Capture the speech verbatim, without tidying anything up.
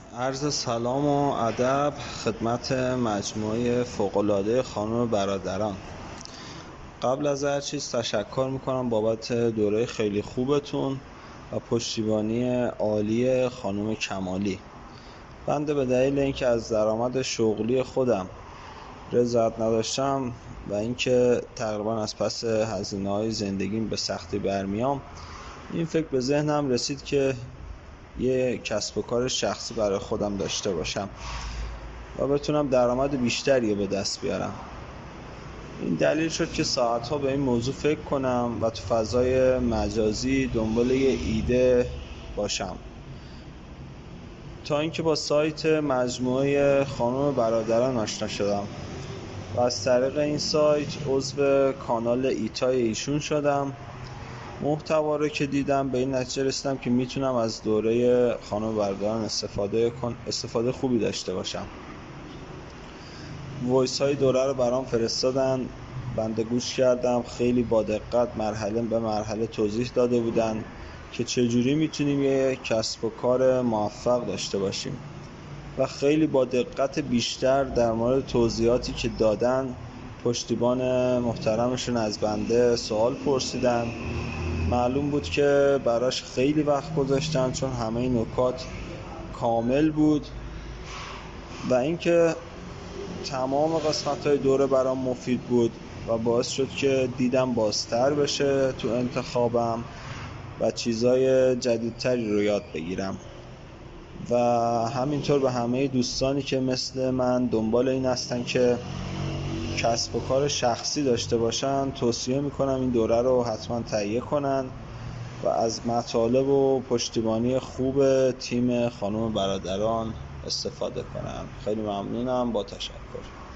عرض سلام و ادب خدمت مجموعه فوق‌العاده خانم برادران. قبل از هر چیز تشکر میکنم بابت دوره خیلی خوبتون و پشتیبانی عالی خانم کمالی. بنده به دلیل اینکه از درآمد شغلی خودم رضایت نداشتم و اینکه تقریبا از پس هزینه‌های زندگیم به سختی برمیام، این فکر به ذهنم رسید که یه کسب و کار شخصی برای خودم داشته باشم و بتونم درآمد بیشتری به دست بیارم. این دلیل شد که ساعتها به این موضوع فکر کنم و تو فضای مجازی دنبال یه ایده باشم، تا اینکه با سایت مجموعه خانم برادران آشنا شدم و از طریق این سایت عضو کانال ایتای ایشون شدم. محتوا رو که دیدم به این نتیجه رسیدم که میتونم از دوره خانم برادران استفاده کن استفاده خوبی داشته باشم. وایس های دوره رو برام فرستادن، بنده گوش کردم. خیلی با دقت مرحله به مرحله توضیح داده بودن که چجوری میتونیم یه کسب و کار موفق داشته باشیم و خیلی با دقت بیشتر در مورد توضیحاتی که دادن پشتیبان محترمشون از بنده سوال پرسیدن. معلوم بود که براش خیلی وقت گذاشتن چون همه نکات کامل بود و اینکه تمام قسمت‌های دوره برام مفید بود و باعث شد که دیدم بازتر بشه تو انتخابم و چیزای جدیدتری رو یاد بگیرم. و همینطور به همه دوستانی که مثل من دنبال این هستن که کسب و کار شخصی داشته باشن توصیه میکنم این دوره رو حتما تهیه کنن و از مطالب و پشتیبانی خوب تیم خانم برادران استفاده کنن. خیلی ممنونم. با تشکر.